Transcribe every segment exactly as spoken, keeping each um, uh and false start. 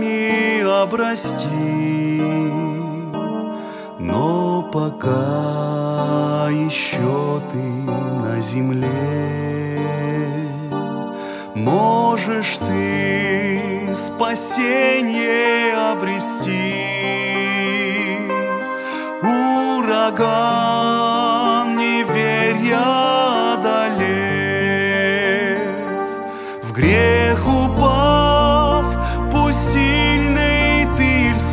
руками обрасти, но пока еще ты на земле, можешь ты спасение обрести. Ураган неверия одолев, в грех упав, пусть сильный ты или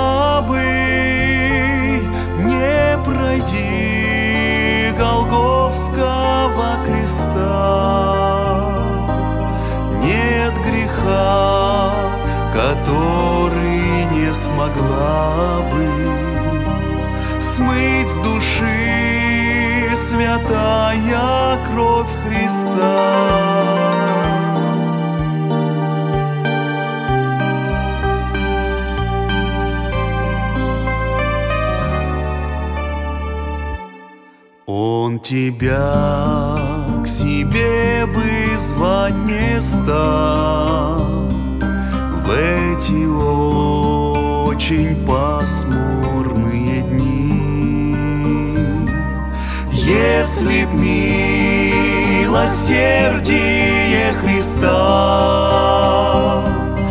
слабый, не пройди Голгофского креста. Нет греха, который не смогла бы смыть с души святая кровь Христа. Он тебя к себе бы звать не стал в эти очень пасмурные дни, если б милосердие Христа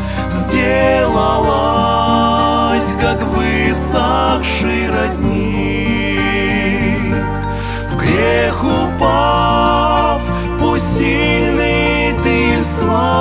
сделалось, как высохший родник, в грех упав, пусть сильный ты или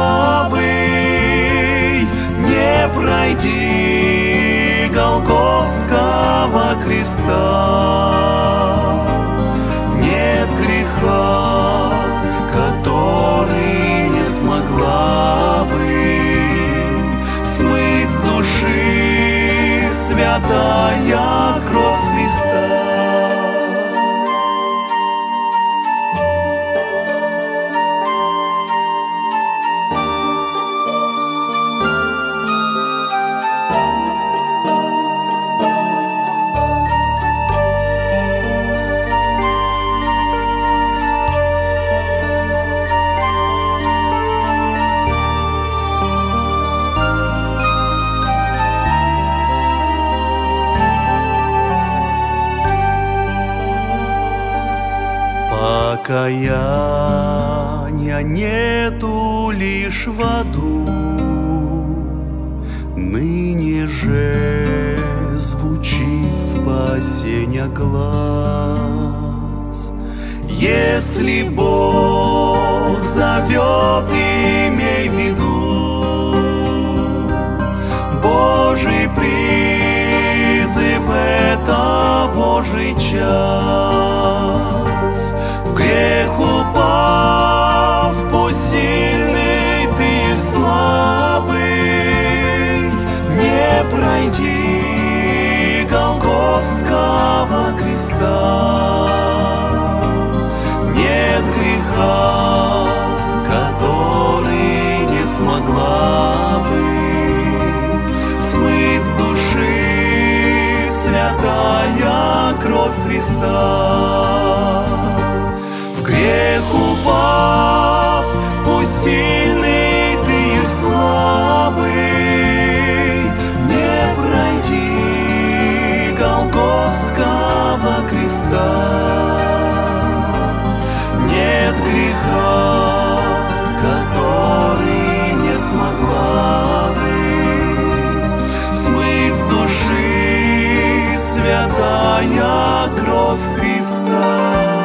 слабый, не пройди Голгофского креста. Нет греха, который не смогла бы смыть с души святая кровь Христа. Покаяния нету лишь в аду, ныне же звучит спасенья глаз. Если Бог зовет, имей в виду, Божий призыв — это Божий час. В грех упав, пусть сильный ты или слабый, не пройди Голгофского креста. Нет греха, который не смогла бы смыть с души святая кровь Христа. В грех упав, пусть сильный ты или слабый, не пройди Голгофского креста. Нет греха, который не смогла бы смыть с души святая кровь Христа.